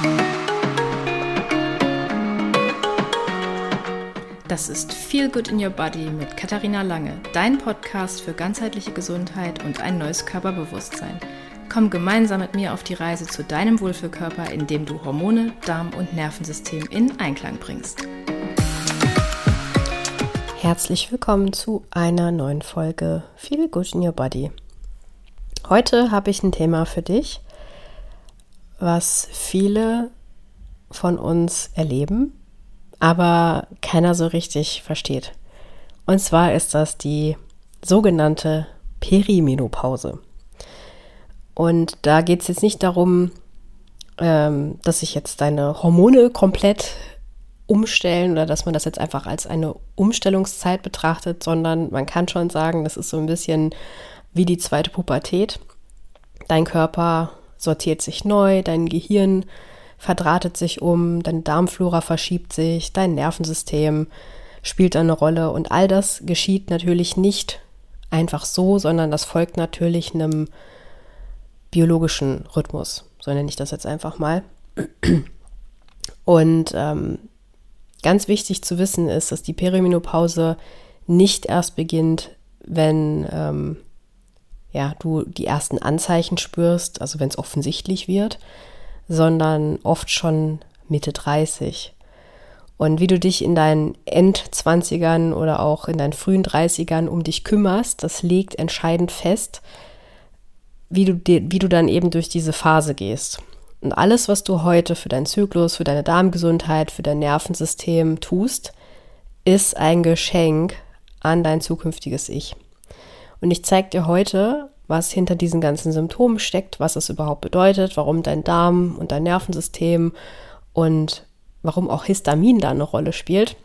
Das ist Feel Good in Your Body mit Katharina Lange, dein Podcast für ganzheitliche Gesundheit und ein neues Körperbewusstsein. Komm gemeinsam mit mir auf die Reise zu deinem Wohlfühlkörper, indem du Hormone, Darm und Nervensystem in Einklang bringst. Herzlich willkommen zu einer neuen Folge Feel Good in Your Body. Heute habe ich ein Thema für dich, was viele von uns erleben, aber keiner so richtig versteht. Und zwar ist das die sogenannte Perimenopause. Und da geht es jetzt nicht darum, dass sich jetzt deine Hormone komplett umstellen oder dass man das jetzt einfach als eine Umstellungszeit betrachtet, sondern man kann schon sagen, das ist so ein bisschen wie die zweite Pubertät. Dein Körper sortiert sich neu, dein Gehirn verdrahtet sich um, deine Darmflora verschiebt sich, dein Nervensystem spielt eine Rolle und all das geschieht natürlich nicht einfach so, sondern das folgt natürlich einem biologischen Rhythmus, so nenne ich das jetzt einfach mal. Und ganz wichtig zu wissen ist, dass die Perimenopause nicht erst beginnt, wenn du die ersten Anzeichen spürst, also wenn es offensichtlich wird, sondern oft schon Mitte 30. Und wie du dich in deinen Endzwanzigern oder auch in deinen frühen 30ern um dich kümmerst, das legt entscheidend fest, wie du dann eben durch diese Phase gehst. Und alles, was du heute für deinen Zyklus, für deine Darmgesundheit, für dein Nervensystem tust, ist ein Geschenk an dein zukünftiges Ich. Und ich zeige dir heute, was hinter diesen ganzen Symptomen steckt, was es überhaupt bedeutet, warum dein Darm und dein Nervensystem und warum auch Histamin da eine Rolle spielt,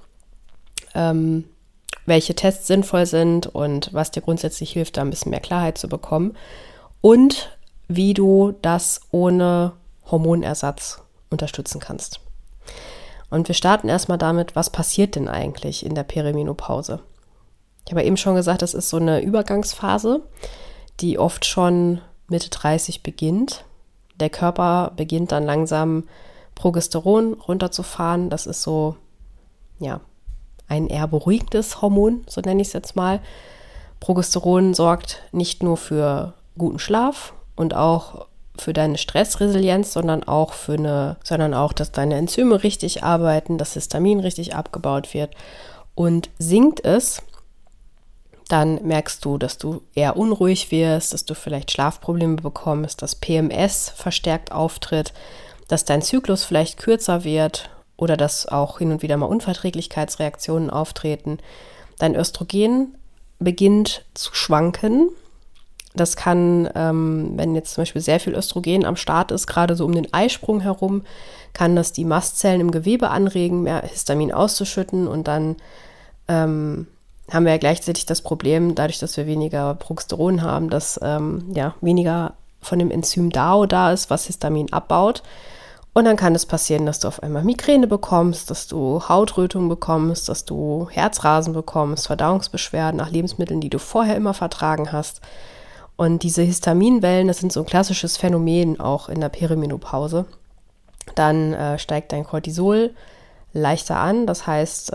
welche Tests sinnvoll sind und was dir grundsätzlich hilft, da ein bisschen mehr Klarheit zu bekommen und wie du das ohne Hormonersatz unterstützen kannst. Und wir starten erstmal damit, was passiert denn eigentlich in der Perimenopause? Ich habe eben schon gesagt, das ist so eine Übergangsphase, die oft schon Mitte 30 beginnt. Der Körper beginnt dann langsam Progesteron runterzufahren. Das ist so, ein eher beruhigendes Hormon, so nenne ich es jetzt mal. Progesteron sorgt nicht nur für guten Schlaf und auch für deine Stressresilienz, sondern auch, dass deine Enzyme richtig arbeiten, dass Histamin richtig abgebaut wird. Und sinkt es, dann merkst du, dass du eher unruhig wirst, dass du vielleicht Schlafprobleme bekommst, dass PMS verstärkt auftritt, dass dein Zyklus vielleicht kürzer wird oder dass auch hin und wieder mal Unverträglichkeitsreaktionen auftreten. Dein Östrogen beginnt zu schwanken. Das kann, wenn jetzt zum Beispiel sehr viel Östrogen am Start ist, gerade so um den Eisprung herum, kann das die Mastzellen im Gewebe anregen, mehr Histamin auszuschütten und dann haben wir ja gleichzeitig das Problem, dadurch, dass wir weniger Progesteron haben, dass weniger von dem Enzym DAO da ist, was Histamin abbaut. Und dann kann es passieren, dass du auf einmal Migräne bekommst, dass du Hautrötung bekommst, dass du Herzrasen bekommst, Verdauungsbeschwerden nach Lebensmitteln, die du vorher immer vertragen hast. Und diese Histaminwellen, das sind so ein klassisches Phänomen auch in der Perimenopause. Dann steigt dein Cortisol leichter an, das heißt,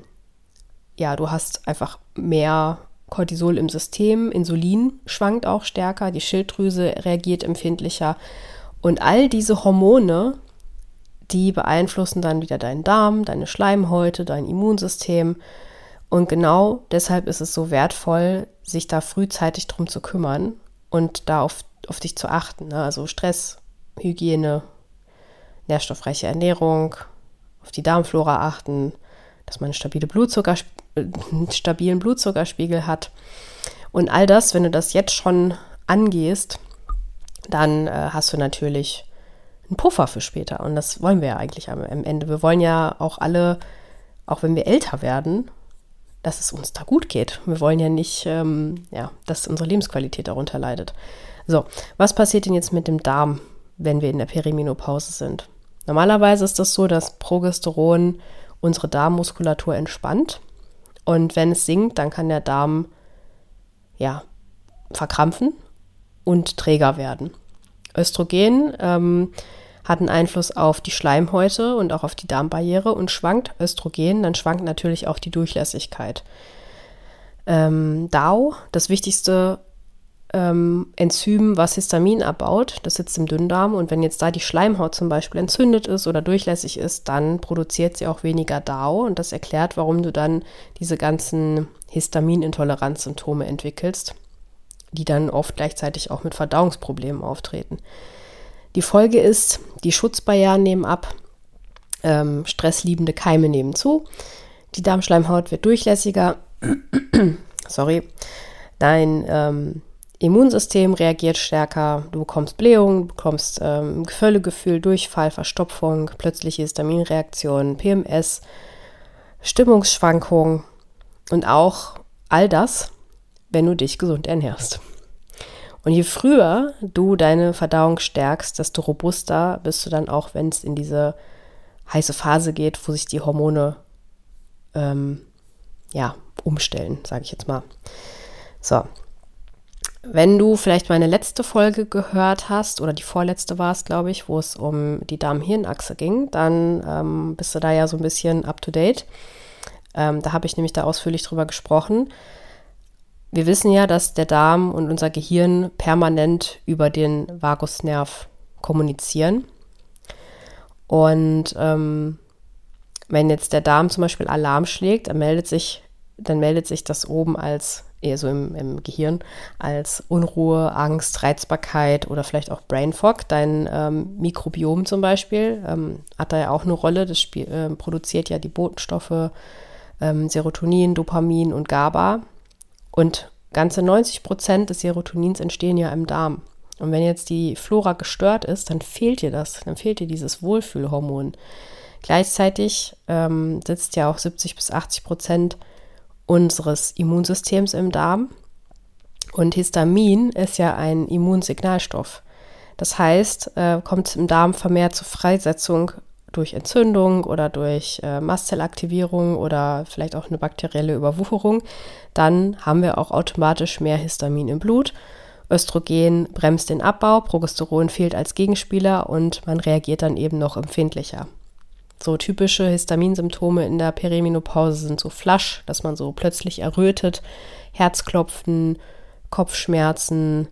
du hast einfach mehr Cortisol im System, Insulin schwankt auch stärker, die Schilddrüse reagiert empfindlicher und all diese Hormone, die beeinflussen dann wieder deinen Darm, deine Schleimhäute, dein Immunsystem und genau deshalb ist es so wertvoll, sich da frühzeitig drum zu kümmern und da auf dich zu achten, ne? Also Stress, Hygiene, nährstoffreiche Ernährung, auf die Darmflora achten, dass man einen stabilen Blutzuckerspiegel hat. Und all das, wenn du das jetzt schon angehst, dann hast du natürlich einen Puffer für später. Und das wollen wir ja eigentlich am Ende. Wir wollen ja auch alle, auch wenn wir älter werden, dass es uns da gut geht. Wir wollen ja nicht, dass unsere Lebensqualität darunter leidet. So, was passiert denn jetzt mit dem Darm, wenn wir in der Perimenopause sind? Normalerweise ist das so, dass Progesteron unsere Darmmuskulatur entspannt und wenn es sinkt, dann kann der Darm verkrampfen und träger werden. Östrogen hat einen Einfluss auf die Schleimhäute und auch auf die Darmbarriere, und schwankt Östrogen, dann schwankt natürlich auch die Durchlässigkeit. DAO, das wichtigste Enzym, was Histamin abbaut, das sitzt im Dünndarm, und wenn jetzt da die Schleimhaut zum Beispiel entzündet ist oder durchlässig ist, dann produziert sie auch weniger DAO, und das erklärt, warum du dann diese ganzen Histaminintoleranzsymptome entwickelst, die dann oft gleichzeitig auch mit Verdauungsproblemen auftreten. Die Folge ist, die Schutzbarrieren nehmen ab, stressliebende Keime nehmen zu, die Darmschleimhaut wird durchlässiger, dein Immunsystem reagiert stärker, du bekommst Blähungen, du bekommst Völlegefühl, Durchfall, Verstopfung, plötzliche Histaminreaktionen, PMS, Stimmungsschwankungen und auch all das, wenn du dich gesund ernährst. Und je früher du deine Verdauung stärkst, desto robuster bist du dann auch, wenn es in diese heiße Phase geht, wo sich die Hormone umstellen, sage ich jetzt mal. So, wenn du vielleicht meine letzte Folge gehört hast, oder die vorletzte war es, glaube ich, wo es um die Darm-Hirn-Achse ging, dann bist du da ja so ein bisschen up to date. Da habe ich nämlich da ausführlich drüber gesprochen. Wir wissen ja, dass der Darm und unser Gehirn permanent über den Vagusnerv kommunizieren. Und wenn jetzt der Darm zum Beispiel Alarm schlägt, dann meldet sich das oben als, eher so im Gehirn, als Unruhe, Angst, Reizbarkeit oder vielleicht auch Brain Fog. Dein Mikrobiom zum Beispiel hat da ja auch eine Rolle. Das produziert ja die Botenstoffe Serotonin, Dopamin und GABA. Und ganze 90% des Serotonins entstehen ja im Darm. Und wenn jetzt die Flora gestört ist, dann fehlt dir das. Dann fehlt dir dieses Wohlfühlhormon. Gleichzeitig sitzt ja auch 70-80% unseres Immunsystems im Darm. Und Histamin ist ja ein Immunsignalstoff. Das heißt, kommt es im Darm vermehrt zur Freisetzung durch Entzündung oder durch Mastzellaktivierung oder vielleicht auch eine bakterielle Überwucherung, dann haben wir auch automatisch mehr Histamin im Blut. Östrogen bremst den Abbau, Progesteron fehlt als Gegenspieler und man reagiert dann eben noch empfindlicher. So typische Histaminsymptome in der Perimenopause sind so Flasch, dass man so plötzlich errötet, Herzklopfen, Kopfschmerzen,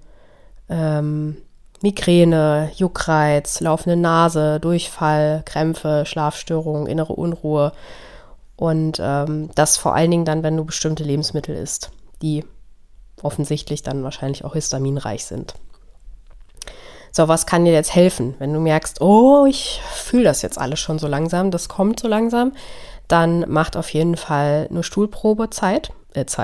Migräne, Juckreiz, laufende Nase, Durchfall, Krämpfe, Schlafstörungen, innere Unruhe und das vor allen Dingen dann, wenn du bestimmte Lebensmittel isst, die offensichtlich dann wahrscheinlich auch histaminreich sind. So, was kann dir jetzt helfen? Wenn du merkst, oh, ich fühle das jetzt alles schon so langsam, das kommt so langsam, dann macht auf jeden Fall eine Stuhlprobe Zeit.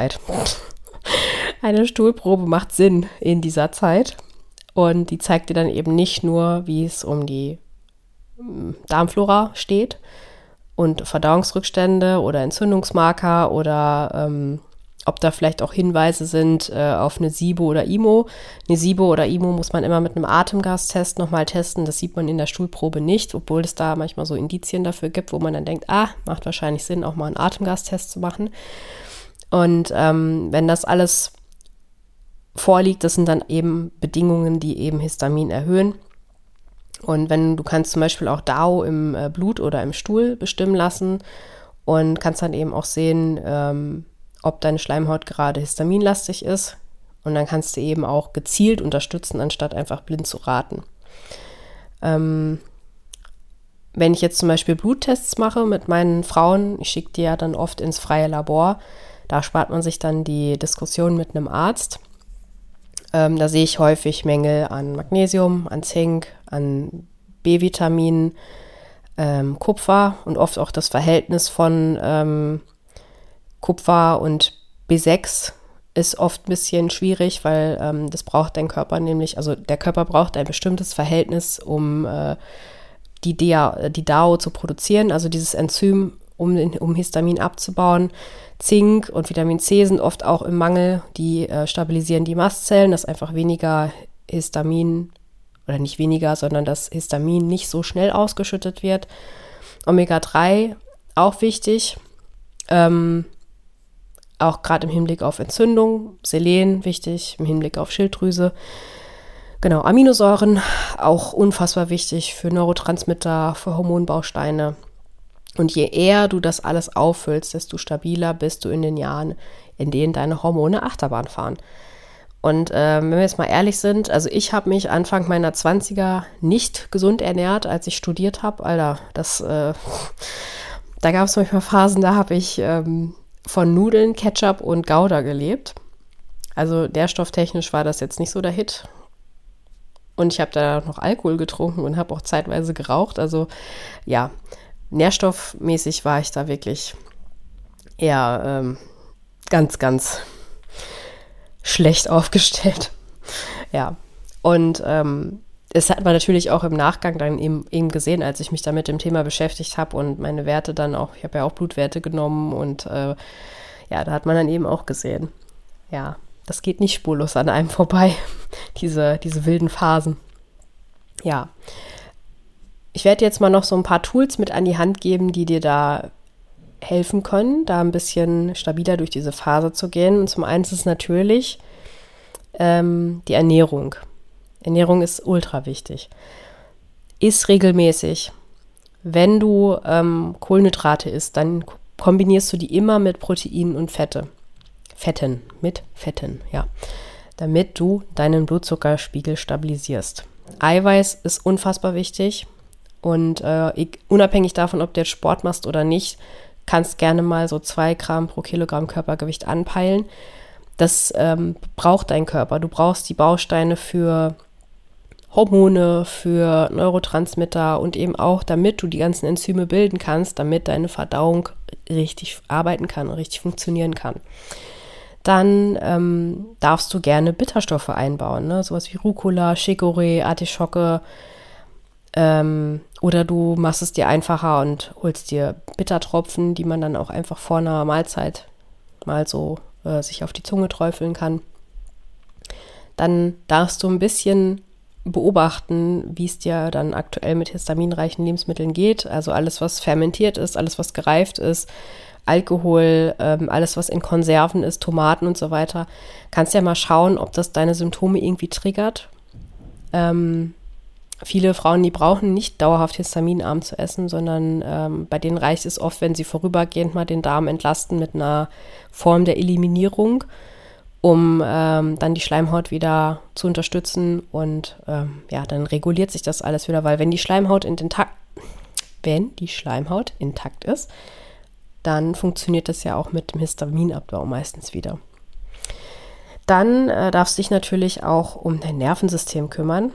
Eine Stuhlprobe macht Sinn in dieser Zeit. Und die zeigt dir dann eben nicht nur, wie es um die Darmflora steht und Verdauungsrückstände oder Entzündungsmarker oder ob da vielleicht auch Hinweise sind auf eine SIBO oder IMO. Eine SIBO oder IMO muss man immer mit einem Atemgastest nochmal testen. Das sieht man in der Stuhlprobe nicht, obwohl es da manchmal so Indizien dafür gibt, wo man dann denkt, macht wahrscheinlich Sinn, auch mal einen Atemgastest zu machen. Und wenn das alles vorliegt, das sind dann eben Bedingungen, die eben Histamin erhöhen. Und du kannst zum Beispiel auch DAO im Blut oder im Stuhl bestimmen lassen und kannst dann eben auch sehen, ob deine Schleimhaut gerade histaminlastig ist. Und dann kannst du eben auch gezielt unterstützen, anstatt einfach blind zu raten. Wenn ich jetzt zum Beispiel Bluttests mache mit meinen Frauen, ich schicke die ja dann oft ins freie Labor, da spart man sich dann die Diskussion mit einem Arzt. Da sehe ich häufig Mängel an Magnesium, an Zink, an B-Vitaminen, Kupfer und oft auch das Verhältnis von Kupfer und B6 ist oft ein bisschen schwierig, weil das braucht dein Körper nämlich, also der Körper braucht ein bestimmtes Verhältnis, um die DAO zu produzieren, also dieses Enzym, um Histamin abzubauen. Zink und Vitamin C sind oft auch im Mangel, die stabilisieren die Mastzellen, dass einfach weniger Histamin, oder nicht weniger, sondern dass Histamin nicht so schnell ausgeschüttet wird. Omega-3, auch wichtig, auch gerade im Hinblick auf Entzündung, Selen, wichtig, im Hinblick auf Schilddrüse. Genau, Aminosäuren, auch unfassbar wichtig für Neurotransmitter, für Hormonbausteine. Und je eher du das alles auffüllst, desto stabiler bist du in den Jahren, in denen deine Hormone Achterbahn fahren. Und wenn wir jetzt mal ehrlich sind, also ich habe mich Anfang meiner 20er nicht gesund ernährt, als ich studiert habe. Alter, da gab es manchmal Phasen, da habe ich von Nudeln, Ketchup und Gouda gelebt. Also nährstofftechnisch war das jetzt nicht so der Hit. Und ich habe da noch Alkohol getrunken und habe auch zeitweise geraucht. Also ja, nährstoffmäßig war ich da wirklich eher ganz, ganz schlecht aufgestellt. Ja, und das hat man natürlich auch im Nachgang dann eben gesehen, als ich mich da mit dem Thema beschäftigt habe und meine Werte dann auch, ich habe ja auch Blutwerte genommen und ja, da hat man dann eben auch gesehen, ja, das geht nicht spurlos an einem vorbei, diese wilden Phasen. Ja, ich werde jetzt mal noch so ein paar Tools mit an die Hand geben, die dir da helfen können, da ein bisschen stabiler durch diese Phase zu gehen. Und zum einen ist es natürlich die Ernährung. Ernährung ist ultra wichtig. Iss regelmäßig. Wenn du Kohlenhydrate isst, dann kombinierst du die immer mit Proteinen und Fetten, ja, damit du deinen Blutzuckerspiegel stabilisierst. Eiweiß ist unfassbar wichtig und unabhängig davon, ob du jetzt Sport machst oder nicht, kannst gerne mal so 2 Gramm pro Kilogramm Körpergewicht anpeilen. Das braucht dein Körper. Du brauchst die Bausteine für Hormone, für Neurotransmitter und eben auch, damit du die ganzen Enzyme bilden kannst, damit deine Verdauung richtig arbeiten kann und richtig funktionieren kann. Dann darfst du gerne Bitterstoffe einbauen, ne? Sowas wie Rucola, Chicorée, Artischocke. Oder du machst es dir einfacher und holst dir Bittertropfen, die man dann auch einfach vor einer Mahlzeit mal so sich auf die Zunge träufeln kann. Dann darfst du ein bisschen beobachten, wie es dir dann aktuell mit histaminreichen Lebensmitteln geht. Also alles, was fermentiert ist, alles, was gereift ist, Alkohol, alles, was in Konserven ist, Tomaten und so weiter. Kannst ja mal schauen, ob das deine Symptome irgendwie triggert. Viele Frauen, die brauchen nicht dauerhaft histaminarm zu essen, sondern bei denen reicht es oft, wenn sie vorübergehend mal den Darm entlasten mit einer Form der Eliminierung, um dann die Schleimhaut wieder zu unterstützen und ja, dann reguliert sich das alles wieder, weil wenn die Schleimhaut intakt ist, dann funktioniert das ja auch mit dem Histaminabbau meistens wieder. Dann darfst du dich natürlich auch um dein Nervensystem kümmern.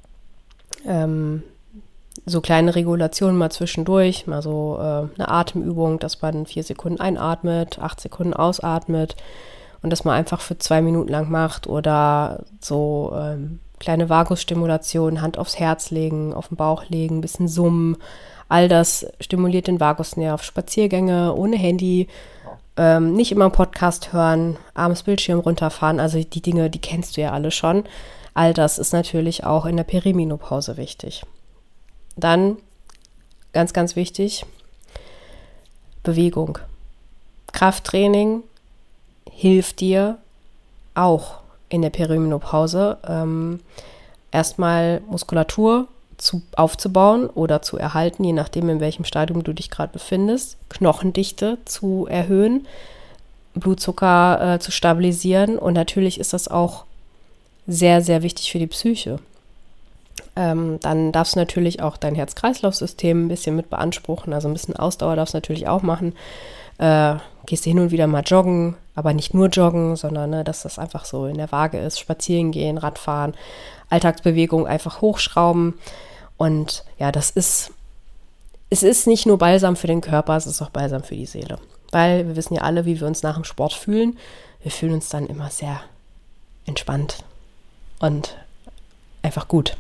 So kleine Regulationen mal zwischendurch, mal so eine Atemübung, dass man 4 Sekunden einatmet, 8 Sekunden ausatmet und das mal einfach für 2 Minuten lang macht oder so kleine Vagusstimulation, Hand aufs Herz legen, auf den Bauch legen, ein bisschen summen. All das stimuliert den Vagusnerv. Spaziergänge ohne Handy, nicht immer einen Podcast hören, abends Bildschirm runterfahren, also die Dinge, die kennst du ja alle schon. All das ist natürlich auch in der Perimenopause wichtig. Dann, ganz, ganz wichtig, Bewegung. Krafttraining hilft dir auch in der Perimenopause, erstmal Muskulatur aufzubauen oder zu erhalten, je nachdem, in welchem Stadium du dich gerade befindest, Knochendichte zu erhöhen, Blutzucker zu stabilisieren und natürlich ist das auch sehr, sehr wichtig für die Psyche. Dann darfst du natürlich auch dein Herz-Kreislauf-System ein bisschen mit beanspruchen, also ein bisschen Ausdauer darfst du natürlich auch machen. Gehst hin und wieder mal joggen, aber nicht nur joggen, sondern dass das einfach so in der Waage ist, spazieren gehen, Radfahren, Alltagsbewegung einfach hochschrauben und ja, es ist nicht nur Balsam für den Körper, es ist auch Balsam für die Seele, weil wir wissen ja alle, wie wir uns nach dem Sport fühlen. Wir fühlen uns dann immer sehr entspannt und einfach gut.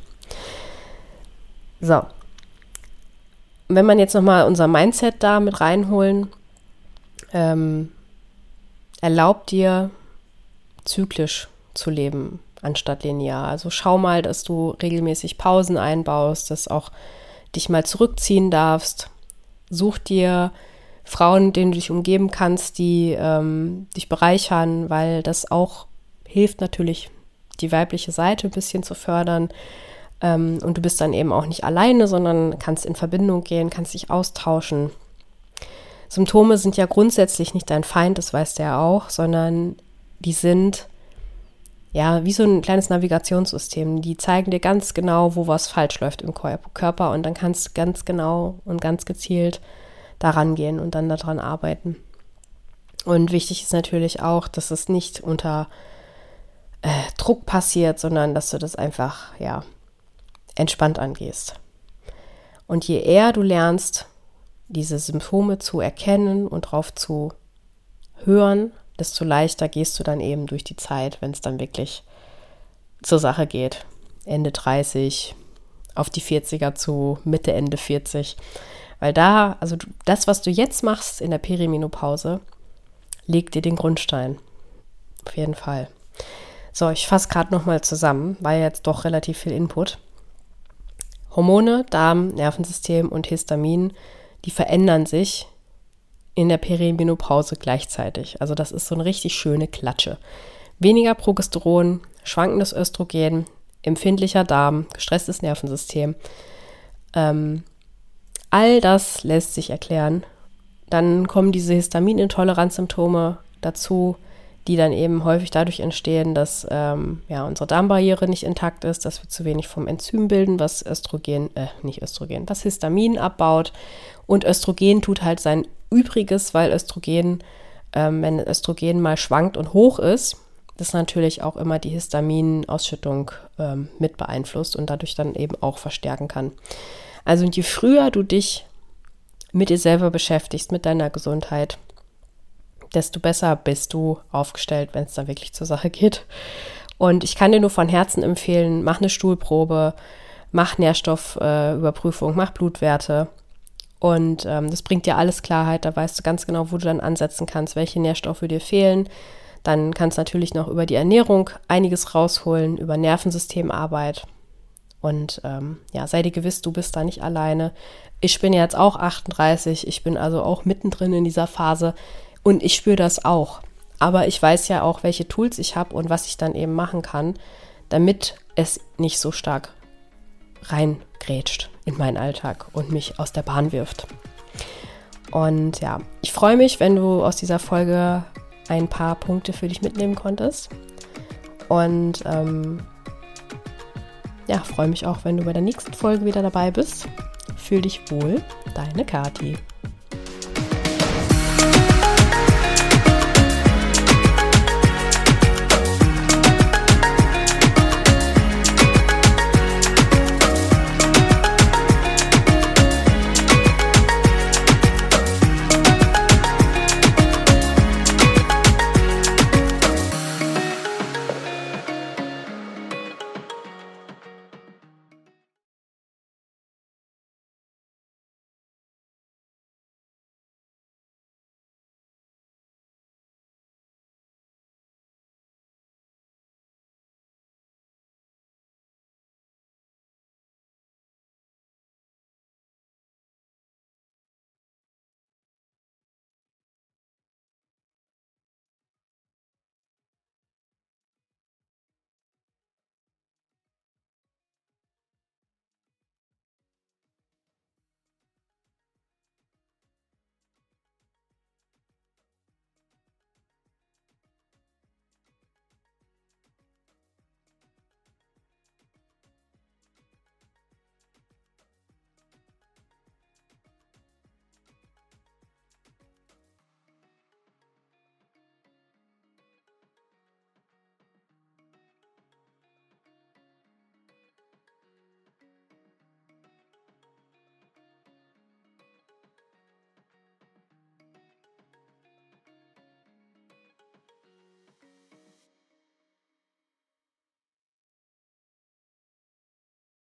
So, wenn man jetzt nochmal unser Mindset da mit reinholen, erlaubt dir, zyklisch zu leben, anstatt linear. Also schau mal, dass du regelmäßig Pausen einbaust, dass auch dich mal zurückziehen darfst. Such dir Frauen, denen du dich umgeben kannst, die dich bereichern, weil das auch hilft natürlich, die weibliche Seite ein bisschen zu fördern. Und du bist dann eben auch nicht alleine, sondern kannst in Verbindung gehen, kannst dich austauschen. Symptome sind ja grundsätzlich nicht dein Feind, das weißt du ja auch, sondern die sind ja wie so ein kleines Navigationssystem. Die zeigen dir ganz genau, wo was falsch läuft im Körper und dann kannst du ganz genau und ganz gezielt daran gehen und dann daran arbeiten. Und wichtig ist natürlich auch, dass es nicht unter Druck passiert, sondern dass du das einfach, ja, entspannt angehst. Und je eher du lernst, diese Symptome zu erkennen und drauf zu hören, desto leichter gehst du dann eben durch die Zeit, wenn es dann wirklich zur Sache geht. Ende 30, auf die 40er zu, Mitte, Ende 40. Weil da, also das, was du jetzt machst in der Perimenopause, legt dir den Grundstein. Auf jeden Fall. So, ich fasse gerade nochmal zusammen, war ja jetzt doch relativ viel Input. Hormone, Darm, Nervensystem und Histamin, die verändern sich in der Perimenopause gleichzeitig. Also das ist so eine richtig schöne Klatsche. Weniger Progesteron, schwankendes Östrogen, empfindlicher Darm, gestresstes Nervensystem. All das lässt sich erklären. Dann kommen diese Histaminintoleranzsymptome dazu, die dann eben häufig dadurch entstehen, dass unsere Darmbarriere nicht intakt ist, dass wir zu wenig vom Enzym bilden, was was Histamin abbaut. Und Östrogen tut halt sein Übriges, weil Östrogen, wenn Östrogen mal schwankt und hoch ist, das natürlich auch immer die Histaminausschüttung mit beeinflusst und dadurch dann eben auch verstärken kann. Also je früher du dich mit dir selber beschäftigst, mit deiner Gesundheit, desto besser bist du aufgestellt, wenn es da wirklich zur Sache geht. Und ich kann dir nur von Herzen empfehlen, mach eine Stuhlprobe, mach Nährstoffüberprüfung, mach Blutwerte. Und das bringt dir alles Klarheit, da weißt du ganz genau, wo du dann ansetzen kannst, welche Nährstoffe dir fehlen. Dann kannst du natürlich noch über die Ernährung einiges rausholen, über Nervensystemarbeit. Und sei dir gewiss, du bist da nicht alleine. Ich bin jetzt auch 38, ich bin also auch mittendrin in dieser Phase. Und ich spüre das auch. Aber ich weiß ja auch, welche Tools ich habe und was ich dann eben machen kann, damit es nicht so stark reingrätscht in meinen Alltag und mich aus der Bahn wirft. Und ja, ich freue mich, wenn du aus dieser Folge ein paar Punkte für dich mitnehmen konntest. Und freue mich auch, wenn du bei der nächsten Folge wieder dabei bist. Fühl dich wohl, deine Kathi.